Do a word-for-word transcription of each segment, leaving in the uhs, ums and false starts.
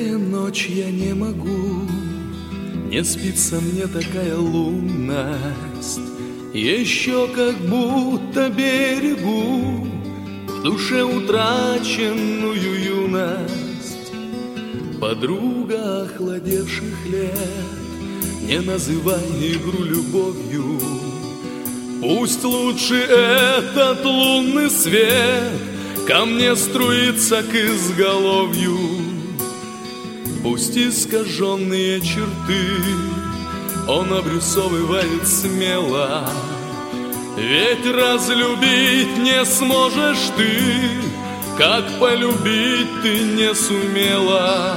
Какая ночь, я не могу, не спится мне такая лунность. Еще как будто берегу в душе утраченную юность. Подруга охладевших лет, не называй игру любовью. Пусть лучше этот лунный свет ко мне струится к изголовью. Пусть искаженные черты он обрисовывает смело, ведь разлюбить не сможешь ты, как полюбить ты не сумела.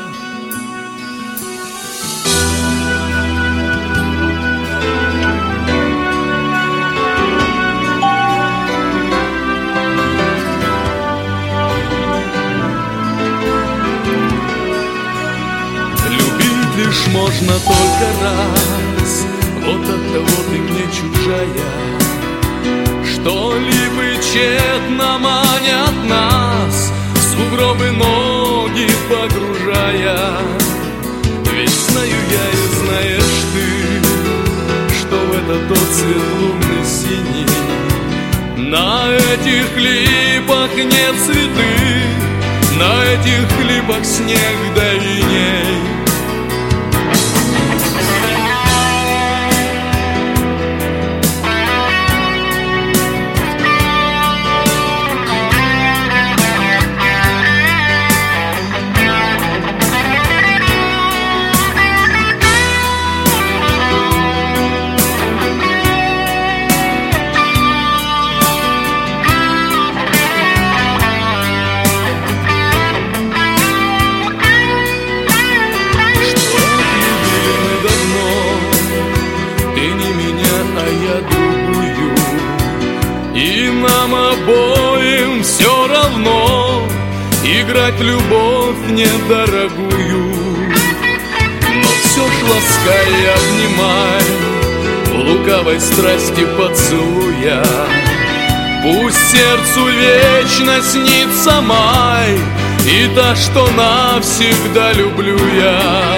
Лишь можно только раз, вот от того ты мне чужая. Что-либо тщетно манят нас, в сугробы ноги погружая. Ведь знаю я и знаешь ты, что в этот отцвет лунный синий на этих липах нет цветы, на этих липах снег да иней. И нам обоим все равно играть любовь недорогую. Но все ж ласкай и обнимай, в лукавой страсти поцелуя. Пусть сердцу вечно снится май и та, что навсегда люблю я.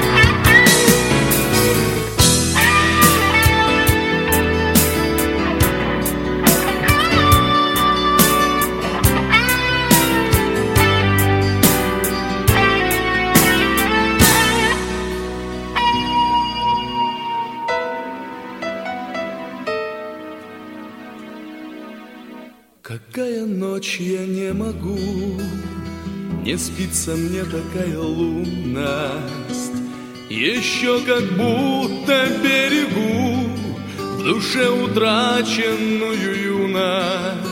Какая ночь, я не могу, не спится мне такая лунность. Еще как будто берегу в душе утраченную юность.